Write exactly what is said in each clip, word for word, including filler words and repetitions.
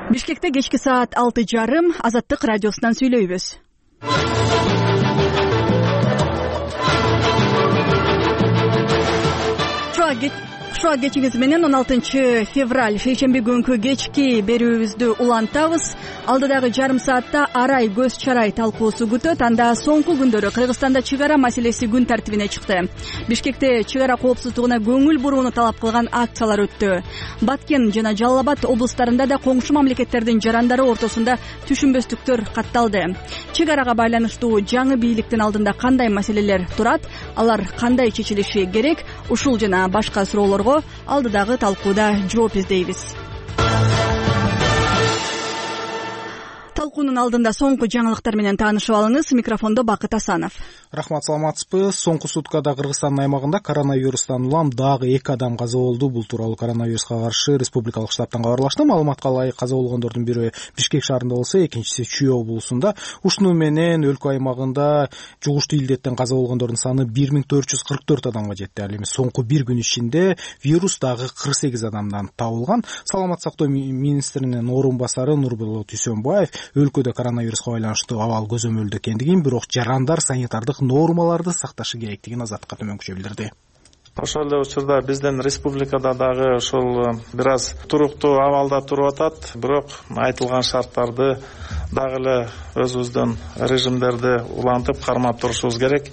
Бишкекте кечки саат алты жарым Азаттык радиосунан сүйлөйбүз. Кушуа кечиңиз менен он алтынчы февраль шейшемби күнкү кечки берүүбүздү улантабыз. Алдыдагы жарым саатта арай көз чарай талкуусу күтөт. Анда соңку күндөрү Кыргызстанда чык ара маселеси күн тартибине чыкты. Бишкекте чык ара коопсуздугуна көңүл бурууну талап кылган акциялар өттү. Баткен жана Жалал Абад облустарында да коңшу мамлекеттердин жарандары ортосунда түшүнбөстүктөр катталды. Чык арага байланыштуу жаңы бийликтин алдында кандай маселелер турат? Алар кандай чечилиши керек? Ушул жана башка суроолорго алдыдагы талкууда жооп издейбиз. Талкуунун алдында соңку жаңылыктар менен таанышып алыңыз. Микрофондо Бакыт Асанов. Рахмат, саламатсызбы? Соңку суткада Кыргызстандын аймагында коронавирустан улам дагы эки адам каза болду. Бул тууралуу коронавируска каршы республикалык штабтан кабарлашты. Маалыматка ылайык каза болгондордун бири Бишкек шаарында болсо, экинчиси Чүй облусунда. Ушуну менен өлкө аймагында жугуштуу илдеттен каза болгондордун саны бир миң төрт жүз кырк төрт адамга жетти. Ал эми соңку бир күн ичинде вирус дагы кырк сегиз адамдан табылган. Саламат сактоо министринин орун басары Нурболот Үсөнбаев өлкөдө коронавируска байланыштуу абал көзөмөлдө экендигин, бирок жарандар санитардык нормаларды сакташы керектигин Азаттыкка төмөнкүчө билдирди. Ошол эле учурда биздин республикада дагы ошол бир аз туруктуу абалда туруп атат, бирок айтылган шарттарды дагы эле өзүбүздүн режимдерди улантып кармап турушубуз керек.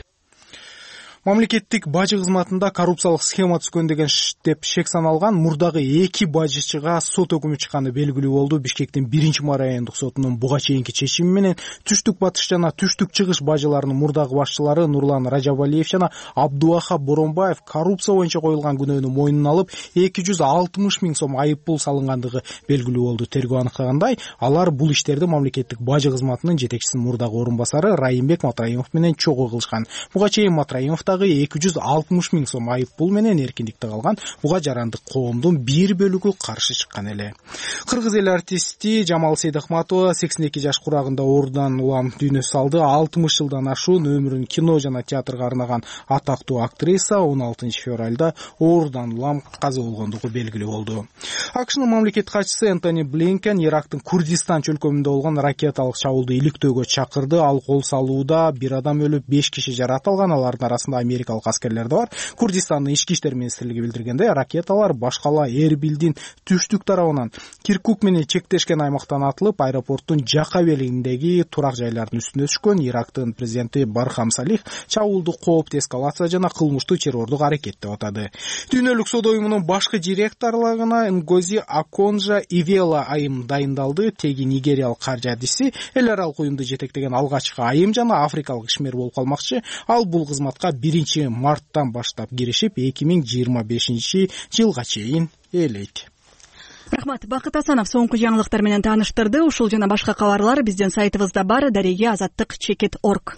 Мамлекеттик бажы кызматында коррупциялык схема түскөн деген деп шек саналган мурдагы эки бажычыга сот өкүмү чыкканы белгилүү болду. Бишкектин биринчи райондук сотунун буга чейинки чечими менен түштүк батыш жана түштүк чыгыш бажыларынын мурдагы башчылары Нурлан Ражабалиев жана Абдувахап Боронбаев коррупция боюнча коюлган күнөөнү мойнуна алып эки жүз алтымыш миң сом айып пул салынгандыгы белгилүү болду. Тергөө аныктагандай, алар бул иштерди мамлекеттик бажы кызматынын жетекчисинин мурдагы орун басары Райымбек Матраимов менен чогуу кылышкан. Буга чейин Матраимов эки жүз алтымыш миң сом айып пул менен эркиндикте калган. Буга жарандык коомдун бир бөлүгү каршы чыккан эле. Кыргыз эл артисти Жамал Сейдахматова сексен эки жаш курагында оорудан улам дүйнө салды. алтымыш жылдан ашуун өмүрүн кино жана театрга арнаган атактуу актриса он алтынчы февралда оорудан улам каза болгондугу белгилүү болду. АКШнын мамлекеттик катчысы Энтони Блинкен Ирактын Курдистан чөлкөмүндө болгон ракеталык чабуулду иликтөөгө чакырды. Ал кол салууда бир адам өлүп, беш киши жаракат алган. Алардын арасында америкалык аскерлер да бар. Курдистандын ички иштер министрлиги билдиргенде, ракеталар башкала Эрбилдин түштүк тарабынан Киркук менен чектешкен аймактан атылып, аэропорттун жака белигиндеги турак жайлардын үстүнө түшкөн. Ирактын президенти Бархам Салих чабуулду кооптуу эскалация жана кылмыштуу террордук аракет деп атады. Дүйнөлүк соода уюмунун башкы директорлугуна Нгози Аконжа Ивела айым дайындалды. Теги нигериялык каржы адиси эл аралык уюмду жетектеген алгачкы айым жана африкалык ишмер болуп калмакчы. Ал бул кызматка биринчи марттан баштап киришип, эки миң жыйырма бешинчи жылга чейин ээлейт. Рахмат, Бакыт Асанов соңку жаңылыктар менен тааныштырды. Ушул жана башка кабарлар биздин сайтыбызда бар, дареги азаттык чекит орг.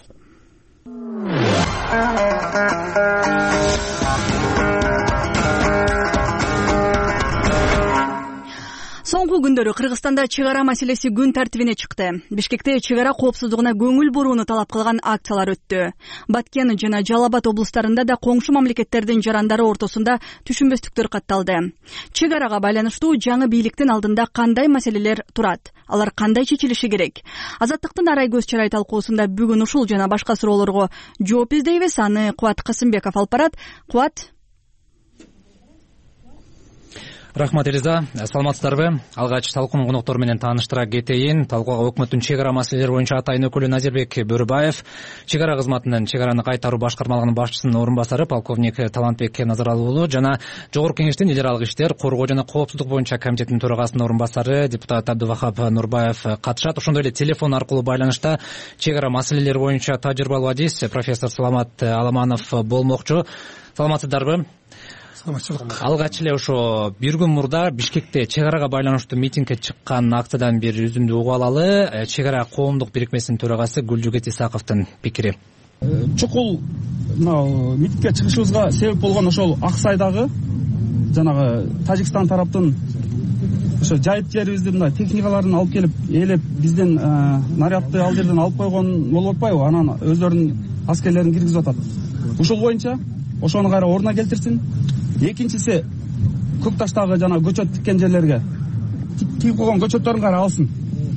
Соңку күндөрү Кыргызстанда чык ара маселеси күн тартибине чыкты. Бишкекте чык ара коопсуздугуна көңүл бурууну талап кылган акциялар өттү. Баткен жана Жалал Абад облустарында да коңшу мамлекеттердин жарандары ортосунда түшүнбөстүктөр катталды. Чык арага байланыштуу жаңы бийликтин алдында кандай маселелер турат? Алар кандай чечилиши керек? Азаттыктын арай көз чарай талкуусунда бүгүн ушул жана башка суроолорго жооп издейбиз. Аны Кубат Касымбеков алып барат. Кубат. Рахмат, Элиза. Саламатсыздарбы? Алгач талкуунун коноктор менен тааныштыра кетейин. Талкууга өкмөттүн чек ара маселелери боюнча атайын өкүлү Назирбек Бөрүбаев, чек ара кызматынын чек араны кайтаруу башкармалыгынын башчысынын орун басары полковник Талантбек Назаралы уулу жана Жогорку Кеңештин эл аралык иштер, коргоо жана коопсуздук боюнча комитетинин төрагасынын орун басары депутат Абдувахап Нурбаев катышат. Ошондой эле телефон аркылуу байланышта чек ара маселелери боюнча тажрыйбалуу адис профессор Саламат Аламанов болмокчу. Саламатсыздарбы? Алгач эле ошо бир күн мурда Бишкекте чек арага байланыштуу митингге чыккан акциядан бир үзүндү угуп алалы. Чек ара коомдук бирикмесинин төрагасы Гүлжүгет Исаковдун пикири. Чукул мына митингге чыгышыбызга себеп болгон ошол Аксайдагы жанагы Тажикстан тараптын ошо жайып жерибизди мындай техникаларын алып келип, ээлеп бизден нарядты ал жерден алып койгон болуп атпайбы? Анан өздөрүнүн аскерлерин киргизип атат. Ушул боюнча ошону кайра ордуна келтирсин. Экинчиси, көк таштагы жана көчөт тиккен жерлерге тигип койгон көчөттөрүн кара алсын.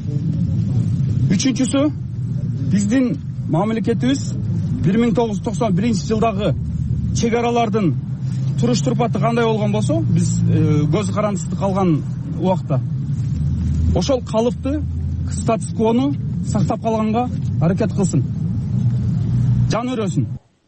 Үчүнчүсү, биздин мамлекетибиз бир миң тогуз жүз токсон биринчи жылдагы чек аралардын туруш турпаты кандай болгон болсо, биз көз карандысыз калган убакта ошол калыпты статус квону сактап калганга аракет кылсын. Жан өрөсүн.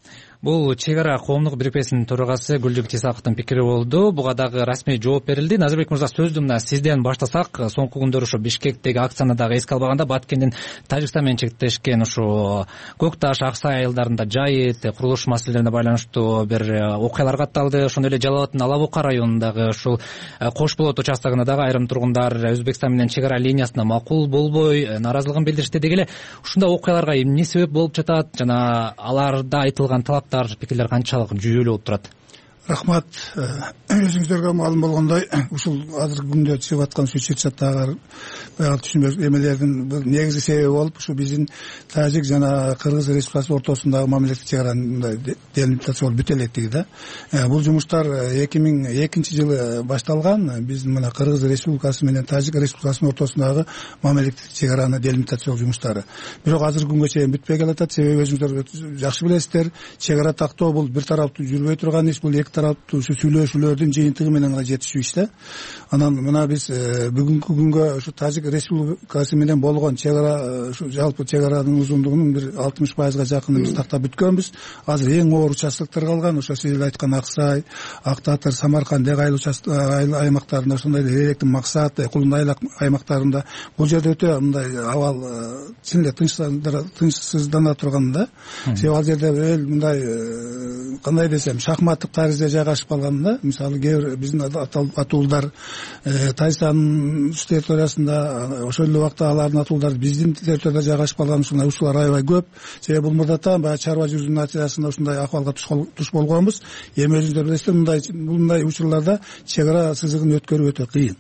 Бул чек ара коомдук бирикмесинин төрагасы Гүлжүк Исаковдун пикири болду. Буга дагы расмий жооп берилди. Назарбек мырза, сөздү мына сизден баштасак. Соңку күндөр ушу Бишкектеги акцияны дагы эске албаганда, Баткендин Тажикстан менен чектешкен ушу Көк Таш, Аксай айылдарында жайыт, курулуш маселелерине байланыштуу бир окуялар катталды. Ошондой эле Жалал абадтын Ала Бука районундагы ушул Кош Болот участогунда дагы айрым тургундар Өзбекстан менен чек ара линиясына макул болбой нааразылыгын билдиришти. Деги эле ушундай окуяларга эмне себеп болуп жатат жана аларда айтылган талап пикирлер канчалык жүйөлүү болуп турат? Рахмат. Өзүңүздөргө маалым болгондой, ушул азыркы күндө чыгып аткан ушу чыр-чатагы баягы түшүнбөс эмелердин бир негизги себеби болуп, ушу биздин Тажик жана Кыргыз Республикасы ортосундагы мамилеттик чек аранын делимитация болуп бүтө электиги да. Бул жумуштар эки миң экинчи жылы башталган. Биздин мына Кыргыз Республикасы менен Тажик Республикасынын ортосундагы мамилеттик чек араны делимитациялоо жумуштары. Бирок азыркы күнгө чейин бүтпөй келатат. Себеби өзүңүздөр жакшы билесиздер, чек ара тактоо бул бир тараптуу жүрбөй турган иш, бул эки тараптуу ушу сүйлөшүүлөрдүн жыйынтыгы менен гана жетишүү иш да. Анан мына биз бүгүнкү күнгө ушу Тажик Республикасы менен болгон чек ара, ушу жалпы чек аранын узундугунун бир алтымыш пайызга жакынын биз тактап бүткөнбүз. Азыр эң оор участоктор калган, ошо сиз айткан Аксай, Ак Татыр, Самарканд айыл аймактарында, ошондой эле Электин Максат, Кулунай аймактарында бул жерде өтө мындай абал чын эле тынчсыздана турган да. Себеби ал жерде эл мындай кандай десем, шахматтык таризде жайгашып калган да. Мисалы кээ биздин атуулдар Тайжикстандын территориясында, ошол эле убакта алардын атуулдары биздин территорияда жайгашып калган, ушундай учурлар аябай көп. Себеби бул мурдатан баягы чарба жүрүүнүн натыйжасында ушундай акыбалга туш болгонбуз. Эми өзүңүздөр билесиздер, мындай мындай учурларда чек ара сызыгын өткөрүү өтө кыйын.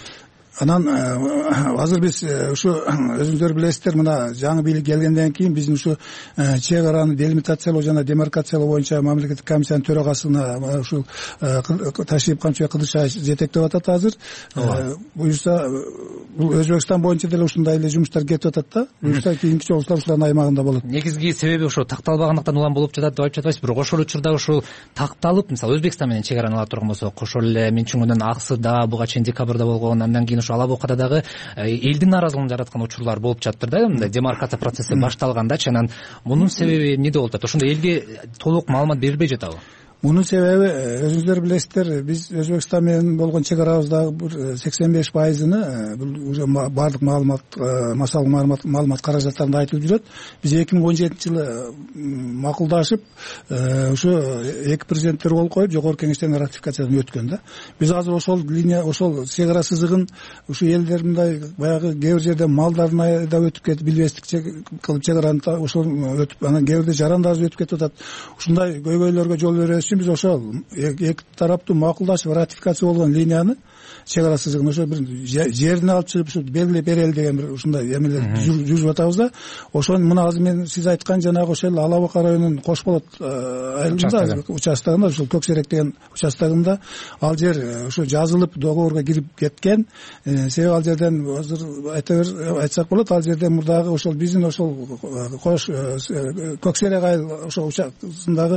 Анан азыр биз ушу өзүңүздөр билесиздер, мына жаңы бийлик келгенден кийин биздин ушу чек араны делимитациялоо жана демаркациялоо боюнча мамлекеттик комиссиянын төрагасына ушул Ташип Камчыбек Кыдыршаев жетектеп атат азыр. Буюрса бул Өзбекстан боюнча деле ушундай эле жумуштар кетип атат да. Буюрса кийинки чогулуштар ушулардын аймагында болот. Негизги себеби ошо такталбагандыктан улам болуп жатат деп айтып жатпайсыз, бирок ошол учурда ушул такталып, мисалы Өзбекстан менен чек араны ала турган болсок, ошол эле Минчунгундун Аксыда, буга чейин декабрда болгон, андан кийин Ала Букада дагы элдин нааразылыгын жараткан учурлар болуп жатты да. Мындай демаркация процесси башталгандачы. Анан мунун себеби эмнеде болуп атат? Ошондо элге толук маалымат берилбей жатабы? Мунун себеби өзүңүздөр билесиздер, биз Өзбекстан менен болгон чек арабыздагы бир сексен беш пайызыны бул уже баардык маалымат, массалык маалымат каражаттарында айтылып жүрөт. Биз эки миң он жетинчи жылы макулдашып, ушу эки президенттер кол коюп, жогорку кеңештен ратификациядан өткөн да. Биз азыр ошол линия, ошол чек ара сызыгын ушу элдер мындай баягы кээ бир жерде малдарын айдап өтүп кетип, билбестик кылып чек араны ошол өтүп, анан кээ бирде жарандарды өтүп кетип атат. Ушундай көйгөйлөргө жол беребиз. Биз ошол эки тараптуу макулдашып ратификация болгон линияны, чек ара сызыгын ошо бир жерине алып чыгып ушу белгилеп берели деген бир ушундай эмелер жүрүп атабыз да. Ошону мына азыр мен сиз айткан жанагы ошол Ала Бука районунун Кош Болот айылында участогунда, ушул Көксерек деген участогунда ал жер ошо жазылып договорго кирип кеткен. Себеби ал жерден азыр айта бер айтсак болот, ал жерде мурдагы ошол биздин ошол Кош Көксерек айыл ошол участогундагы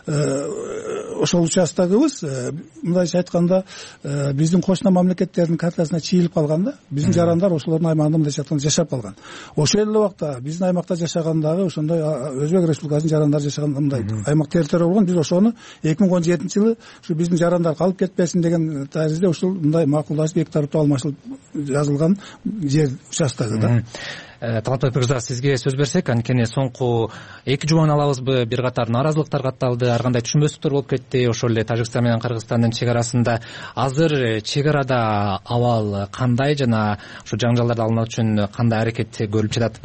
ошол участогубуз мындайча айтканда биздин кошуна мамлекеттердин картасына чийилип калган да. Биздин жарандар ошолордун аймагында мындайча айтканда жашап калган. Ошол эле убакта биздин аймакта жашагандагы ошондой Өзбек Республикасынын жарандары жашаган мындай аймак территория болгон. Биз ошону эки миң он жетинчи жылы ушу биздин жарандар калып кетпесин деген таризде ушул мындай макулдашып эки тараптуу алмашылып жазылган жер участогу да. Талантбек мырза, сизге сөз берсек, анткени соңку эки жуманы алабызбы, бир катар нааразылыктар катталды, ар кандай түшүнбөстүктөр болуп кетти ошол эле Тажикстан менен Кыргызстандын чек арасында. Азыр чек арада абал кандай жана ушу жаңжалдарды алуу үчүн кандай аракет көрүлүп жатат?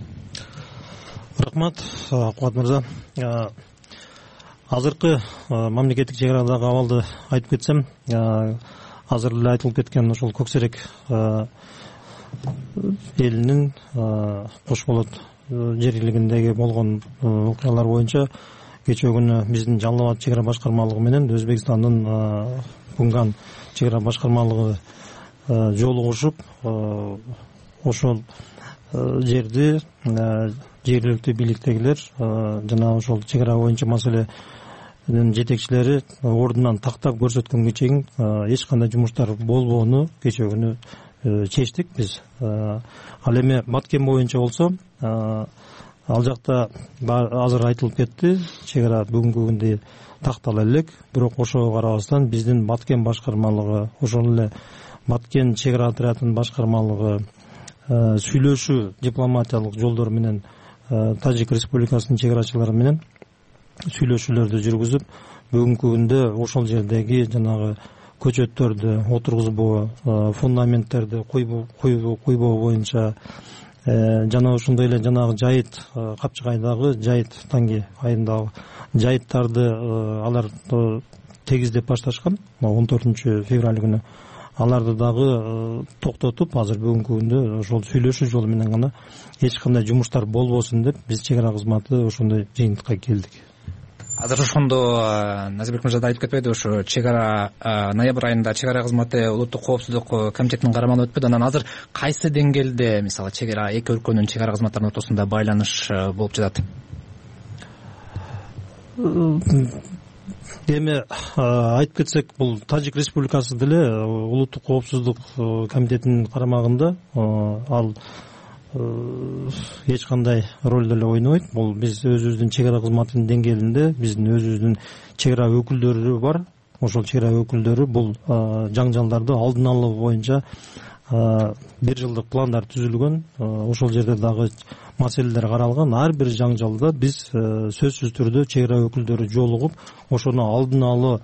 Рахмат, Кубат мырза. Азыркы мамлекеттик чек арадагы абалды айтып кетсем, азыр эле айтылып кеткен ошол Көксерек элинин Кош Болот жер элигиндеги болгон окуялар боюнча кечээ күнү биздин Жалал Абад чек ара башкармалыгы менен Өзбекстандын Кунган чек ара башкармалыгы жолугушуп ошол жерди жергиликтүү бийликтегилер жана ошол чек ара боюнча маселенин жетекчилери ордунан тактап көрсөткөнгө чейин эч кандай жумуштар болбоону кечээ күнү чечтик биз. Ал эми Баткен боюнча болсо ал жакта азыр айтылып кетти, чек ара бүгүнкү күндө тактала элек, бирок ошого карабастан биздин Баткен башкармалыгы, ошол эле Баткен чек ара отрядынын башкармалыгы сүйлөшүү дипломатиялык жолдор менен Тажик Республикасынын чек арачылары менен сүйлөшүүлөрдү жүргүзүп, бүгүнкү күндө ошол жердеги жанагы көчөттөрдү отургузбоо, фундаменттерди куйбоо боюнча жана ошондой эле жанагы жайыт, Капчыгайдагы жайыт, Таңги айылындагы жайыттарды алар тегиздеп башташкан он төртүнчү февраль күнү. Аларды дагы токтотуп, азыр бүгүнкү күндө ошол сүйлөшүү жолу менен гана эч кандай жумуштар болбосун деп биз чек ара кызматы ошондой жыйынтыкка келдик. Азыр ошондо Назирбек мырза да айтып кетпеди, ошо чек ара ноябрь айында чек ара кызматы улуттук коопсуздук комитетинин карамагына өтпөдү. Анан азыр кайсы деңгээлде, мисалы чек ара эки өлкөнүн чек ара кызматтарынын ортосунда байланыш болуп жатат? Эми айтып кетсек, бул Тажик Республикасы деле улуттук коопсуздук комитетинин карамагында, ал эч кандай роль деле ойнобойт. Бул биз өзүбүздүн чек ара кызматынын деңгээлинде биздин өзүбүздүн чек ара өкүлдөрү бар. Ошол чек ара өкүлдөрү бул жаңжалдарды алдын алуу боюнча бир жылдык пландар түзүлгөн. Ошол жерде дагы маселелер каралган. Ар бир жаңжалда биз сөзсүз түрдө чек ара өкүлдөрү жолугуп, ошону алдын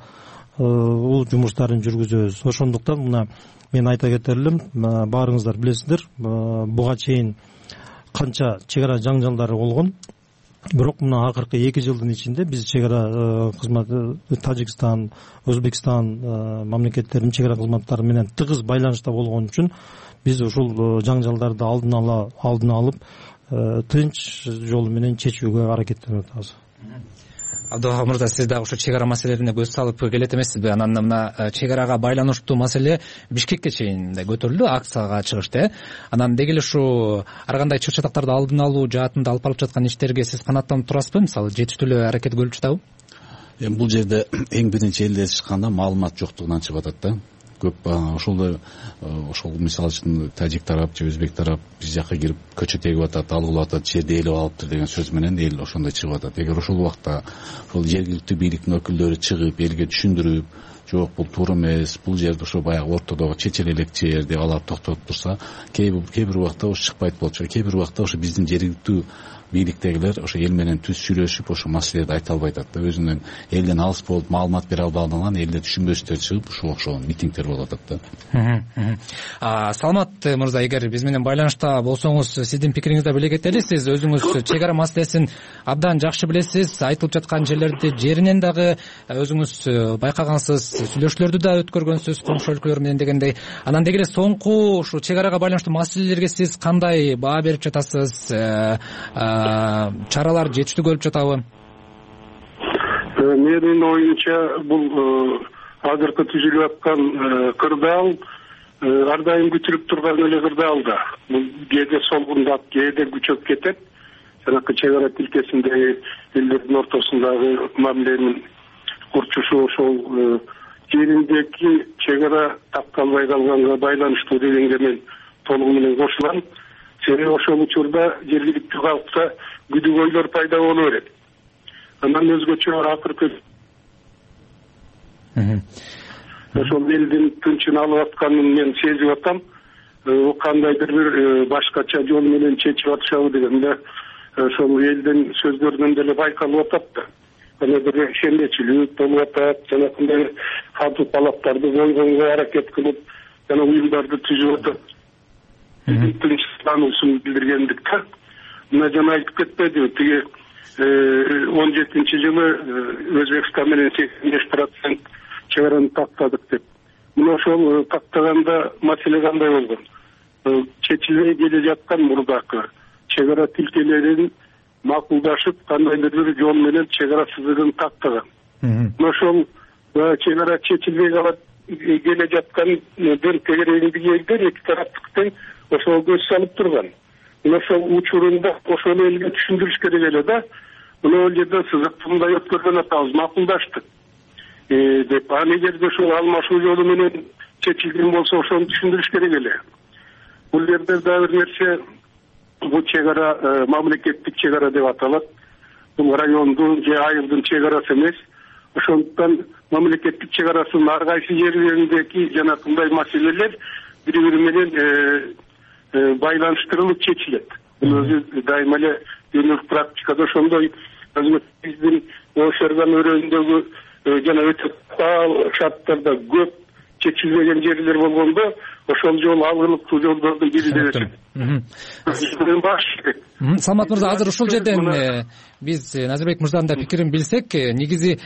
алуу жумуштарын жүргүзөбүз. Ошондуктан мына мен айта кетерлим, баарыңыздар билесиздер, буга чейин канча чек ара жаңжалдары болгон. Бирок мына акыркы эки жылдын ичинде биз чек ара кызматы Тажикстан, Өзбекстан мамлекеттеринин чек ара кызматтары менен тыгыз байланышта болгон үчүн биз ушул жаңжалдарды алдын ала алдын алып тынч жол менен чечүүгө аракеттенип атабыз. Абдыга мырза, сиз дагы ушу чек ара маселелерине көз салып келет эмессизби? Анан мына чек арага байланыштуу маселе Бишкекке чейин да көтөрүлдү, акцияга чыгышты. Анан деги эле ушу ар кандай чыр чатактарды алдын алуу жаатында алып барып жаткан иштерге сиз канааттанып турасызбы? Мисалы жетиштүү эле аракет көрүлүп жатабы? Эми бул жерде эң биринчи эле чыкканда маалымат жоктугунан чыгып атат да. Көп ошол ошол мисалы үчүн Тажик тарап же Өзбек тарап биз жака кирип көчөт эгип атат, алып атат, жерди ээлеп алыптыр деген сөз менен эл ошондой чыгып атат. Эгер ошол убакта ошол жергиликтүү бийликтин өкүлдөрү чыгып элге түшүндүрүп, жок бул туура эмес, бул жерде ошо баягы ортодогу чечиле элек жер деп алар токтотуп турса, кээ бир убакта ошо чыкпайт болчу. Кээ бир убакта ошо биздин жергиликтүү бийликтегилер ошо эл менен түз сүйлөшүп, ошо маселени айта албайт да. Өзүнүн элден алыс болуп, маалымат бере албагандан элде түшүнбөстөр чыгып, ушул окшогон митингдер болуп атат да. Саламат мырза, эгер биз менен байланышта болсоңуз, сиздин пикириңизди биле кетели. Сиз өзүңүз чек ара маселесин абдан жакшы билесиз. Айтылып жаткан жерлерди жеринен дагы өзүңүз байкагансыз, сүйлөшүүлөрдү да өткөргөнсүз коңшу өлкөлөр менен дегендей. Анан деги эле соңку ушу чек арага байланыштуу маселелерге сиз кандай баа берип жатасыз? Чаралар жетиштүү көрүп жатабы? Менин оюмча, бул азыркы түзүлүп аткан кырдаал ар дайым күтүлүп турган эле кырдаал да. Бул кээде солгундап, кээде күчөп кетет. Жанакы чек ара тилкесиндеги элдердин ортосундагы мамиленин курчушу ошол жериндеги чек ара такталбай калганга байланыштуу дегенге мен толугу менен кошулам. Себеби ошол учурда жергиликтүү калкта күдүгөйлөр пайда боло берет. Андан өзгөчө акыркы ошол элдин тынчын алып атканын мен сезип атам. Кандайдыр бир башкача жол менен чечип атышабы дегенде ошол элдин сөздөрүнөн деле байкалып атат да. Ana bir şenleçilik болуп атат, жанакындай катуу талаптарды койгонго аракет кылып, жана уюмдарды түзүп атат. Тынчтануусун билдиргендикте, мына жана айтып кетпеди, тиги он жетинчи жылы Өзбекстан менен сексен беш процент чек араны тактадык деп. Мына ошол тактаганда маселе кандай болгон? Чечилбей келе жаткан мурдакы чек ара тилкелерин макулдашып, кандайдыр бир жол менен чек ара сызыгын тактаган. Ошол чек ара чечилбей калат келе жаткан тегерегиндеги элдер эки тараптык тең ошого көз салып турган. Ошол учурунда ошол элге түшүндүрүш керек эле да. Мына ал жерден сызыкты мындай өткөргөн атабыз, макулдаштык деп. А эгерде ошол алмашуу жолу менен чечилген болсо ошону түшүндүрүш керек эле. Бул жерде дагы бир нерсе, бул чек ара мамлекеттик чек ара деп аталат. Бул райондун же айылдын чек арасы эмес. Ошондуктан мамлекеттик чек арасынын ар кайсы жерлериндеги жанагындай маселелер бири бири менен байланыштырылып чечилет. Бул өзү дайыма эле дүйнөлүк практикада ошондой биздин Ошерган өрөөндөгү жана өтө каал шарттарда көп чечилбеген жерлер болгондо ошол жол алгылыктуу жолдордун бири деп эсептейм. Саламат мырза, азыр ушул жерден биз Назирбек мырзанын да пикирин билсек, негизи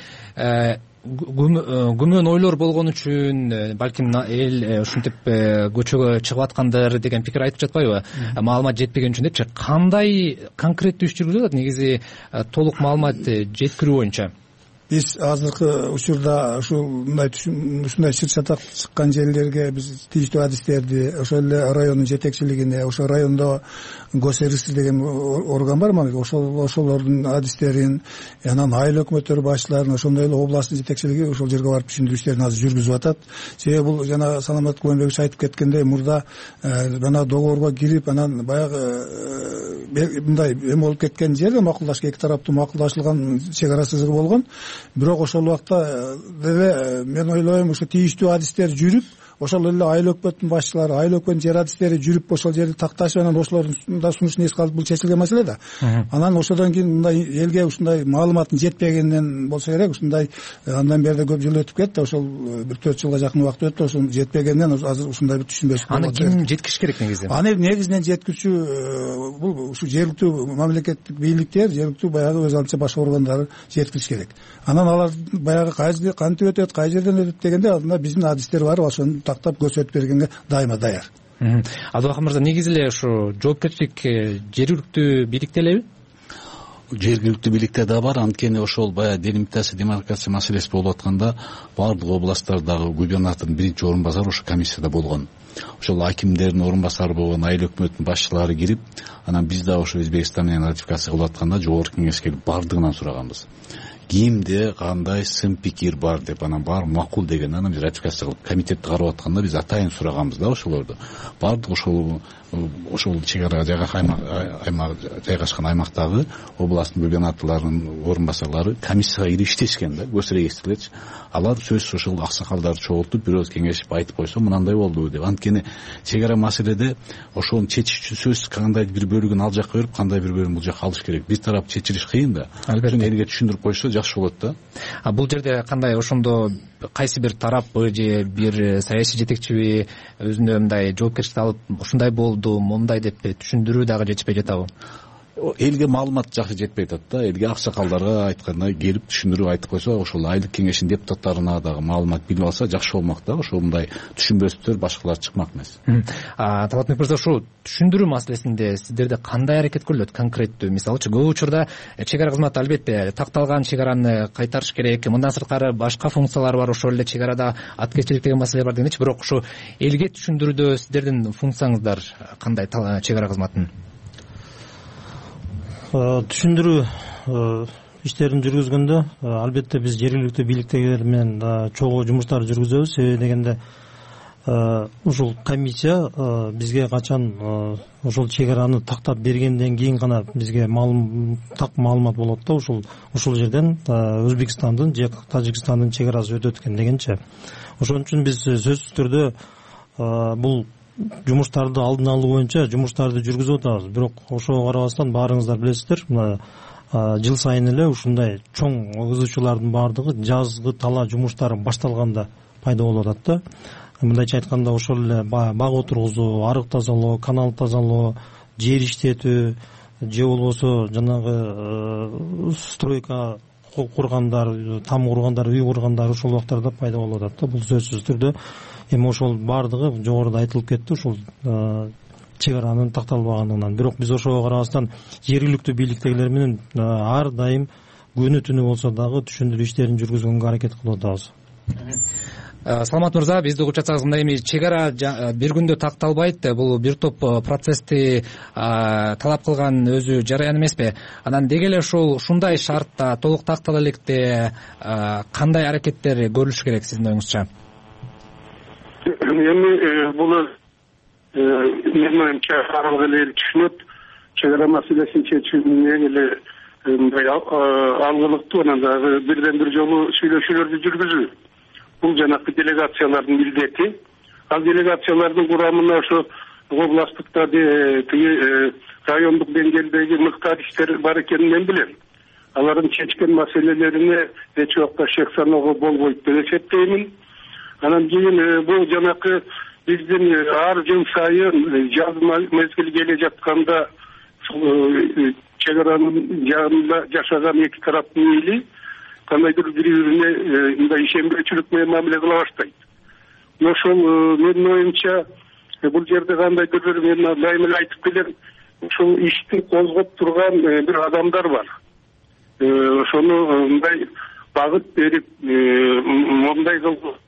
күмөн ойлор болгон үчүн балким эл ушинтип көчөгө чыгып аткандыр деген пикир айтып жатпайбы? Маалымат жетпеген үчүн депчи. Кандай конкреттүү иш жүргүзүлүп атат негизи толук маалымат жеткирүү боюнча? Биз азыркы учурда ушундай ушундай чыр чатак чыккан жерлерге биз тийиштүү адистерди, ошол эле райондун жетекчилигине, ошол райондо госserвис деген орган бар, ошол ошолордун адистерин, анан айыл өкмөттөр башчыларын, ошондой эле областтын жетекчилиги ошол жерге барып түшүндүрүү иштерин азыр жүргүзүп атат. Себеби бул жана Саламат Кубанбекович айтып кеткендей, мурда жана договорго кирип, анан баягы мындай эме болуп кеткен жерде макулдаш эки тараптуу макулдашылган чек ара сызыгы болгон. Бирок ошол убакта деле мен ойлойм, ушу тийиштүү адистер жүрүп, ошол эле айыл өкмөттүн башчылары, айыл өкмөттүн жер адистери жүрүп ошол жерди такташып, анан ошолордун да сунушун эске алып, бул чечилген маселе да. Анан ошодон кийин мындай элге ушундай маалыматтын жетпегенинен болсо керек, ушундай андан бери көп жыл өтүп кетти, ошол бир төрт жылга жакын убакыт өттү, ошол жетпегенинен азыр ушундай бир түшүнбөчүлүк. Аны ким жеткириш керек негизи? Аны негизинен жеткирүүчү бул ушу жергиликтүү мамлекеттик бийликтер, жергиликтүү баягы өз алдынча башка органдар жеткириш керек. Анан алар баягы кайсы кантип өтөт, кай жерден өтөт дегенде алдында биздин адистер бар, ошону тактап көрсөтүп бергенге дайыма даяр. Абдыбакыр мырза, негизи эле ушу жоопкерчилик жергиликтүү бийликте элеби? Жергиликтүү бийликте да бар, анткени ошол баягы делимитация, демаркация маселеси болуп атканда баардык областтардагы губернатордун биринчи орун басары ошо комиссияда болгон. Ошол акимдердин орун басары болгон, айыл өкмөттүн башчылары кирип, анан биз да ошо Өзбекстан менен ратификация кылып атканда жогорку кеңешке келип бардыгынан сураганбыз. Кимде кандай сын пикир бар деп, анан баары макул деген, анан биз ратификация кылып комитетти карап атканда биз атайын сураганбыз да ошолорду. Баардык ошол ошол чек ара аймак жайгашкан аймактагы областтын губернаторлорунун орун басарлары комиссияга кирип иштешкен да, госрегистрлерчи. Алар сөзсүз ошол аксакалдарды чогултуп, бир өз кеңешип айтып койсо, мынандай болду деп. Анткени чек ара маселеде ошону чечиш үчүн сөзсүз кандай бир бөлүгүн ал жакка берип, кандай бир бөлүгүн бул жакка алыш керек. Бир тарап чечилиш кыйын да. Албетте элге түшүндүрүп койсо жакшы болот да. А бул жерде кандай, ошондо кайсы бир тараппы же бир саясий жетекчиби өзүнө мындай жоопкерчиликти алып, ушундай болду, мондай деп түшүндүрүү дагы жетишпей жатабы? Элге маалымат жакшы жетпей атат да. Элге аксакалдарга айткандай келип түшүндүрүп айтып койсо, ошол айылдык кеңештин депутаттарына дагы маалымат билип алса жакшы болмок да. Ошол мындай түшүнбөстөр башкалар чыкмак эмес. Талапбек мырза, ушул түшүндүрүү маселесинде сиздерде кандай аракет көрүлөт конкреттүү? Мисалычы, көп учурда чек ара кызматы албетте такталган чек араны кайтарыш керек, мындан сырткары башка функциялары бар, ошол эле чек арада аткерчилик деген маселе бар дегенчи. Бирок ушу элге түшүндүрүүдө сиздердин функцияңыздар кандай чек ара кызматынын? Түшүндүрүү иштерин жүргүзгөндө албетте биз жергиликтүү бийликтегилер менен чогуу жумуштар жүргүзөбүз. Себеби дегенде ушул комиссия бизге качан ошол чек араны тактап бергенден кийин гана бизге маалым так маалымат болот да, ушул ушул жерден Өзбекстандын же Тажикстандын чек арасы өтөт экен дегенче. Ошон үчүн биз сөзсүз түрдө бул жумуштарды алдын алуу боюнча жумуштарды жүргүзүп атабыз. Бирок ошого карабастан баарыңыздар билесиздер, мына жыл сайын эле ушундай чоң ызычуулардын баардыгы жазгы тала жумуштары башталганда пайда болуп атат да. Мындайча айтканда, ошол эле бак отургузуу, арык тазалоо, канал тазалоо, жер иштетүү же болбосо жанагы стройка кургандар, там кургандар, үй кургандар ошол убактарда пайда болуп атат да. Бул сөзсүз түрдө эми ошол баардыгы жогоруда айтылып кетти, ушул чек аранын такталбаганынан. Бирок биз ошого карабастан жергиликтүү бийликтегилер менен ар дайым күнү түнү болсо дагы түшүндүрүү иштерин жүргүзгөнгө аракет кылып атабыз. Саламат мырза, бизди угуп жатсаңыз, мындай эми чек ара бир күндө такталбайт, бул бир топ процессти талап кылган өзү жараян эмеспи? Анан деги эле ушул ушундай шартта толук тактала электе кандай аракеттер көрүлүш керек сиздин оюңузча? Эми бул менин оюмча баардык эле түшүнөт, чек ара маселесин чечүүнүн эң эле мындай алгылыктуу, анан дагы бирден бир жолу сүйлөшүүлөрдү жүргүзүү. Бул жанакы делегациялардын милдети. Ал делегациялардын курамына ошо областтыкта тиги райондук деңгээлдеги мыкты адистер бар экенин мен билем. Алардын чечкен маселелерине эч убакта шек саноого болбойт деп эсептеймин. Анан кийин бул жанакы биздин ар жыл сайын жаз мезгили келе жатканда чек аранын жанында жашаган эки тараптын эли кандайдыр бири-бирине мындай ишенбөөчүлүк менен мамиле кыла баштайт. Ошол менин оюмча бул жерде кандайдыр бир, мен дайыма эле айтып келем, ушул ишти козгоп турган бир адамдар бар. Ошону мындай багыт берип, мондай кылып,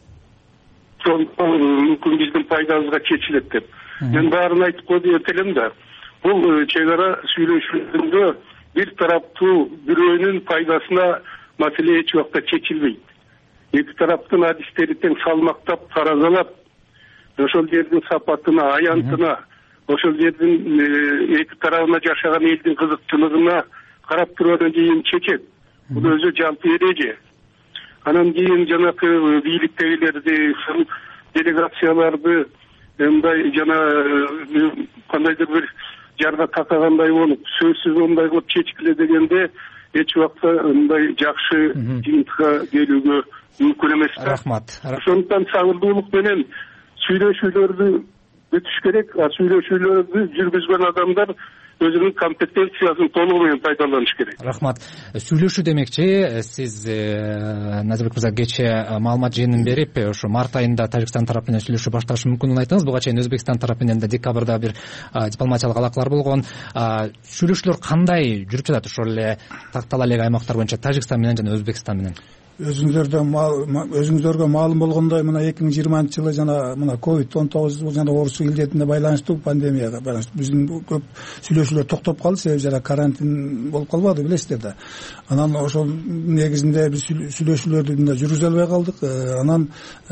мүмкүн биздин пайдабызга чечилет деп. Мен баарын айтып коюп өтелем да. Бул чек ара сүйлөшүүлөрүндө бир тараптуу бирөөнүн пайдасына маселе эч убакта чечилбейт. Эки тараптын адистери тең салмактап, таразалап, ошол жердин сапатына, аянтына, ошол жердин эки тарабына жашаган элдин кызыкчылыгына карап тургандан кийин чечет. Бул өзү жалпы эреже. Анан кийин жанакы бийликтегилерди, делегацияларды мындай жана кандайдыр бир жарга такагандай болуп, сөзсүз мындай кылып чечкиле дегенде эч убакта мындай жакшы жыйынтыкка келүүгө мүмкүн эмес да. Рахмат. Ошондуктан сабырдуулук менен сүйлөшүүлөрдү өтүш керек. Сүйлөшүүлөрдү жүргүзгөн адамдар өзүнүн компетенциясын толугу менен пайдаланыш керек. Рахмат. Сүйлөшүү демекчи, сиз Назирбек мырза кечээ маалымат жыйынын берип, ошо март айында Тажикстан тарапы менен сүйлөшүү башташы мүмкүндүгүн айттыңыз. Буга чейин Өзбекстан тарапы менен да декабрда бир дипломатиялык алакалар болгон. Сүйлөшүүлөр кандай жүрүп жатат ошол эле тактала элек аймактар боюнча Тажикстан менен жана Өзбекстан менен? Өзүңүздөрдө өзүңүздөргө маалым болгондой, мына эки миң жыйырманчы жылы жана мына ковид он тогуз жана орус илдетине байланыштуу, пандемияга байланыштуу биздин көп сүйлөшүүлөр токтоп калды, себеби жана карантин болуп калбады, билесиздер да. Анан ошол негизинде биз сүйлөшүүлөрдү мына жүргүзө албай калдык. Анан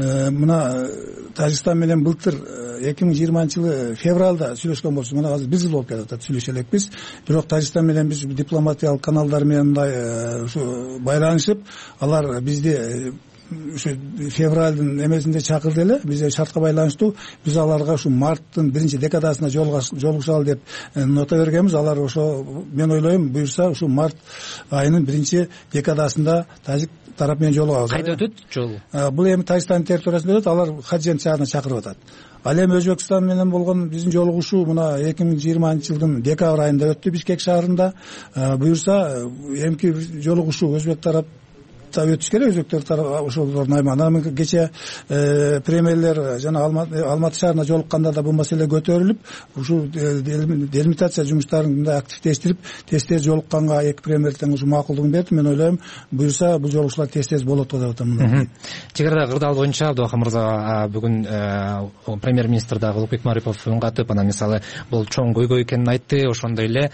мына Тажикстан менен былтыр эки миң жыйырманчы жылы февралда сүйлөшкөн болчу, мына азыр бир жыл болуп жатат сүйлөшө элекпиз. Бирок Тажикстан менен биз дипломатиялык каналдар менен мындай ушу байланышып, алар бизди ушу февралдын эмесинде чакырды эле, бизде шартка байланыштуу. Биз аларга ушу марттын биринчи декадасына жолугушалы деп нота бергенбиз. Алар ошо, мен ойлойм, буюрса ушу март айынын биринчи декадасында Тажик тарап менен жолугабыз. Кайда өтөт жол? Бул эми Тажикстандын территориясында өтөт. Алар Хаджен шаарына чакырып атат. Ал эми Өзбекстан менен болгон биздин жолугушуу мына эки миң жыйырманчы жылдын декабрь айында өттү Бишкек шаарында. Буюрса эмки жолугушуу Өзбек тарап өтүш керек, өзбектер тарап ошолордун аймагына. Анан кечээ премьерлер жана Алматы шаарына жолукканда да бул маселе көтөрүлүп, ушу делимитация жумуштарын мындай активдештирип, тез-тез жолукканга эки премьер тең ушу макулдугун берди. Мен ойлойм, буюрса бул жолугушуулар тез-тез болот деп атам. Чек ара кырдаал боюнча Абдулкадыр мырза бүгүн премьер-министр дагы Улукбек Марипов үн катып, анан мисалы бул чоң көйгөй экенин айтты. Ошондой эле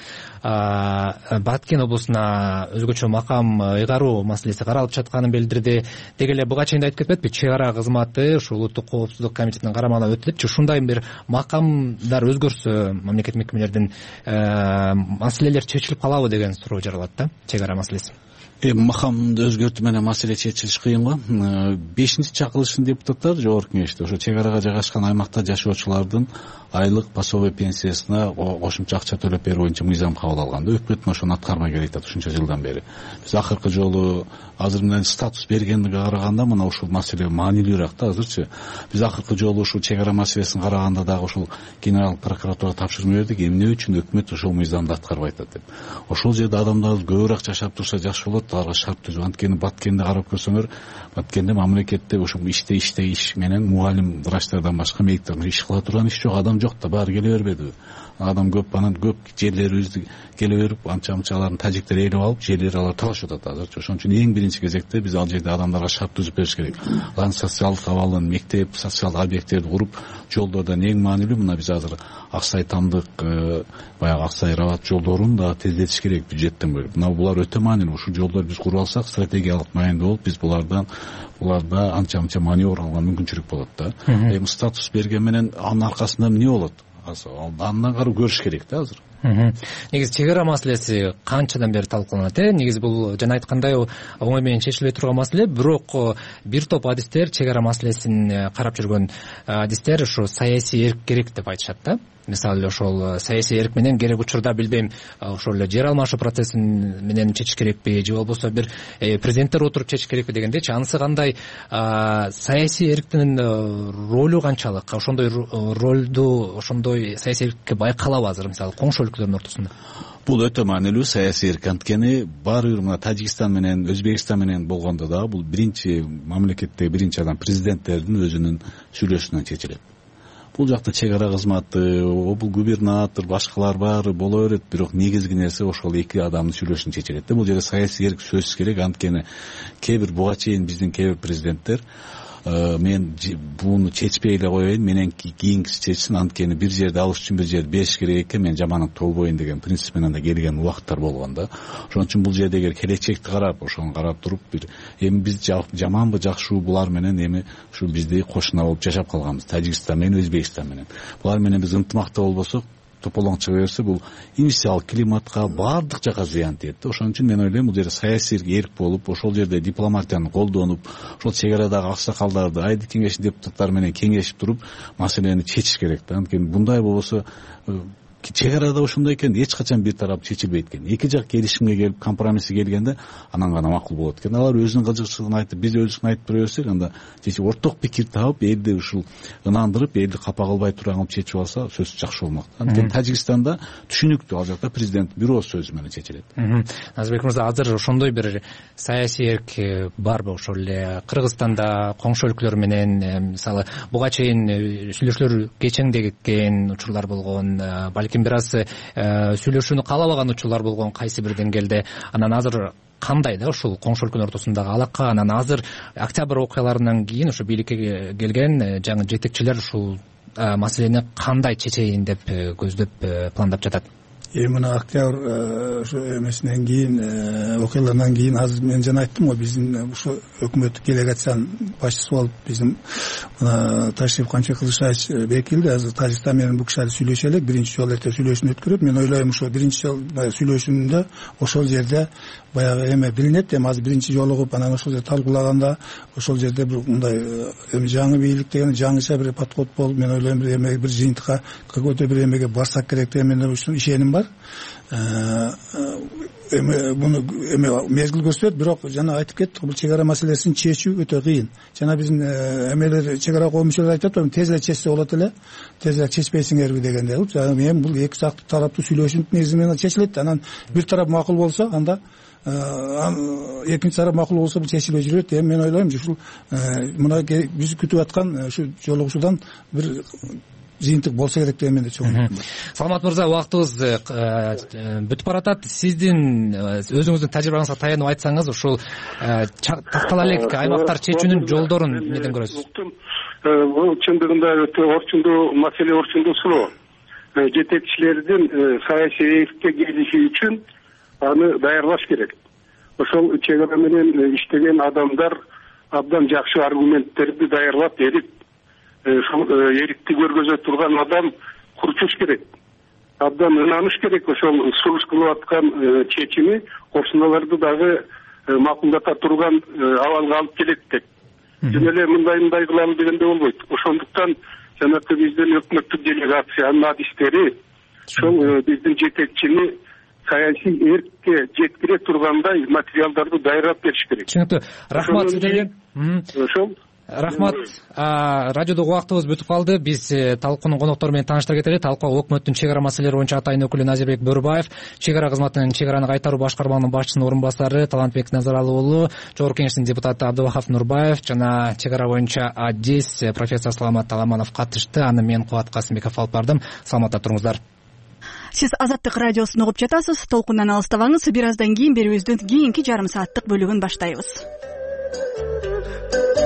Баткен облусуна өзгөчө макам ыйгаруу маселеси каралып жатканын билдирди. Деги эле буга чейин да айтып кетпедипи, чек ара кызматы ушу улуттук коопсуздук комитетинин карамагына өтүлөтчү. Ушундай бир макамдар өзгөрсө мамлекеттик мекемелердин маселелер чечилип калабы деген суроо жаралат да, чек ара маселеси. Эми макамды өзгөртүү менен маселе чечилиш кыйын го. бешинчи чакырылыштын депутаттары жогорку кеңеште ошо чек арага жайгашкан аймакта жашоочулардын айлык пособие пенсиясына кошумча акча төлөп берүү боюнча мыйзам кабыл алганда өкмөттүн ошону аткармай келатат ушунча жылдан бери. Биз акыркы жолу азыр менен статус бергендиге караганда мына ушул маселе маанилүүрөөк да азырчы. Биз акыркы жолу ушул чек ара маселесин караганда дагы ушул генералдык прокуратурага тапшырма бердик, эмне үчүн өкмөт ошол мыйзамды аткарбай атат деп. Ошол жерде адамдар көбүрөөк жашап турса жакшы болот, аларга шарт түзүп. Анткени Баткенде карап көрсөңөр, Баткенде мамлекетте ушул иште иште иш менен мугалим врачтардан башка медиктердин иш кыла турган иш жок, адам жок да, баары келе бербедиби. адам көп, анан көп жерлерибизди келе берип анча мынчаларын тажиктер ээлеп алып жерлер алар талашып атат азырчы. Ошон үчүн эң биринчи кезекте биз ал жерде адамдарга шарт түзүп бериш керек. Алардын социалдык абалын, мектеп, социалдык объекттерди куруп, жолдордон эң маанилүү мына биз азыр Аксай Тамдык, баягы Аксай Рабат жолдорун да тездетиш керек бюджеттен бөлүп. Мына булар өтө маанилүү. Ушул жолдор биз куруп алсак, стратегиялык маанилүү болуп, биз булардан буларда анча мынча маневр алганга мүмкүнчүлүк болот да. Эми статус берген менен анын аркасында эмне болот? Андан кары көрүш керек да азыр. Негизи чек ара маселеси канчадан бери талкууланат э? Негизи бул жана айткандай оңой менен чечилбей турган маселе, бирок бир топ адистер чек ара маселесин карап жүргөн адистер ушу саясий эрк керек деп айтышат да. Мисалы ошол саясий эрк менен керек учурда билбейм ошол эле жер алмашуу процессин менен чечиш керекпи же болбосо бир президенттер отуруп чечиш керекпи дегендечи, анысы кандай, саясий эрктин ролу канчалык, ошондой ролду ошондой саясий эркке байкалабы азыр мисалы коңшу өлкөлөрдүн ортосунда? Бул өтө маанилүү саясий эрк, анткени баары бир мына Тажикстан менен Өзбекстан менен болгондо да бул биринчи мамлекеттеги биринчи адам президенттердин өзүнүн сүйлөшүүнөн чечилет. Бул жакта чек ара кызматы, обул губернатор, башкалар баары боло берет, бирок негизги нерсе ошол эки адамдын сүйлөшүүнүн чечилет. Бул жерде саясий эрк сөзсүз керек, анткени кээ бир буга чейин биздин кээ бир президенттер мен буну чечпей эле коеюн, менен кийинкиси чечсин, анткени бир жерди алыш үчүн бир жерди бериш керек экен, мен жаманат болбойн деген принцип менен да келген убакыттар болгон да. Ошон үчүн бул жерде эгер келечекти карап, ошону карап туруп бир эми биз жаманбы жакшыбы булар менен эми ушу бизди кошуна болуп жашап калганбыз, Тажикстан менен Өзбекстан менен. Булар менен биз ынтымакта болбосок, тополоң чыга берсе, бул инвестициялык климатка баардык жака зыян тиет. Ошон үчүн мен ойлойм, бул жерде саясий эрк болуп, ошол жерде дипломатияны колдонуп, ошол чек арадагы аксакалдарды, айдык кеңештин депутаттары менен кеңешип туруп, маселени чечиш керек да. Анткени мындай болбосо чек арада ошондой экен, эч качан бир тарап чечилбейт экен. Эки жак келишимге келип, компромисске келгенде анан гана макул болот экен. Алар өзүнүн кызыкчылыгын айтып, биз өзүбүздүн айтып тура берсек, анда чечип орток пикир таап, элди ушул ынандырып, элди капа кылбай турган кылып чечип алса, сөзсүз жакшы болмок. Анткени Тажикстанда түшүнүктүү, ал жакта президент бир ооз сөзү менен чечилет. Назарбек мырза, азыр ошондой бир саясий эрк барбы ошол эле Кыргызстанда коңшу өлкөлөр менен, мисалы буга чейин сүйлөшүүлөр кечеңдеген учурлар болгон, балким бир аз сүйлөшүүнү каалабаган учурлар болгон кайсы бир деңгээлде. Анан азыр кандай да ушул коңшу өлкөнүн ортосундагы алака, анан азыр октябрь окуяларынан кийин ушу бийликке келген жаңы жетекчилер ушул маселени кандай чечейин деп көздөп пландап жатат? Эми мына октябрь ошо эмесинен кийин, окуялардан кийин, азыр мен жана айттым го, биздин ушу өкмөттүк делегациянын башчысы болуп биздин мына Ташриф Канча Кылышбаевич Бекилди азыр Тажикстан менен бул киши сүйлөшө элек, биринчи жолу эртең сүйлөшүүнү өткөрөт. Мен ойлойм, ошо биринчи жолу сүйлөшүүндө ошол жерде баягы эме билинет. Эми азыр биринчи жолугуп анан ошол жерде талкуулаганда ошол жерде бир мындай эми жаңы бийлик деген жаңыча бир подход болуп, мен ойлойм бир эме бир жыйынтыкка какой-то бир эмеге барсак керек деген менин ишеним бар. Эми муну эме мезгил көрсөтөт, бирок жана айтып кеттик, бул чек ара маселесин чечүү өтө кыйын. Жана биздин эмелер чек ара комиссиялар айтып атат, тез эле чечсе болот эле, тез эле чечпейсиңерби дегенде. Эми бул эки жактуу тараптуу сүйлөшүүнүн негизи менен чечилет. Анан бир тарап макул болсо, анда экинчи тарап макул болсо бул чечилбей жүрөт. Эми мен ойлойм, ушул мына биз күтүп аткан ушу жолугушуудан бир жыйынтык болсо керек деген менде чоң. Саламат мырза, убактыбыз бүтүп баратат. Сиздин өзүңүздүн тажрыйбаңызга таянып айтсаңыз, ушул тактала элек аймактар чечүүнүн жолдорун эмнеден көрөсүз? Бул чындыгында өтө орчундуу маселе, орчундуу суроо. Жетекчилердин саясий эркке келиши үчүн аны даярдаш керек. Ошол чек ара менен иштеген адамдар абдан жакшы аргументтерди даярдап берип, ошол эрикти көргөзө турган адам курчуш керек. Абдан ынаныш керек ошол сулуш кылып аткан чечими кошуналарды дагы макулдата турган абалга алып келет деп. Жөн эле мындай мындай кылалы дегенде болбойт. Ошондуктан жанакы биздин өкмөттүк делегациянын адистери ошол биздин жетекчини саясий эркке жеткире тургандай материалдарды даярдап бериш керек. Түшүнүктүү. Рахмат сизге. Ошол Рахмат. Радиодогу убактыбыз бүтүп калды. Биз талкуунун коноктору менен тааныштыра кетели. Талкууга өкмөттүн чек ара маселелери боюнча атайын өкүлү Назирбек Бөрүбаев, чек ара кызматынын чек араны кайтаруу башкармалыгынын башчысынын орун басары Талантбек Назаралы уулу, Жогорку Кеңештин депутаты Абдыбахов Нурбаев жана чек ара боюнча адис профессор Саламат Таламанов катышты. Аны мен Кубат Касымбеков алып бардым. Саламатта туруңуздар. Сиз Азаттык радиосун угуп жатасыз. Толкундан алыстабаңыз. Бир аздан кийин берүүбүздүн кийинки жарым сааттык бөлүгүн баштайбыз.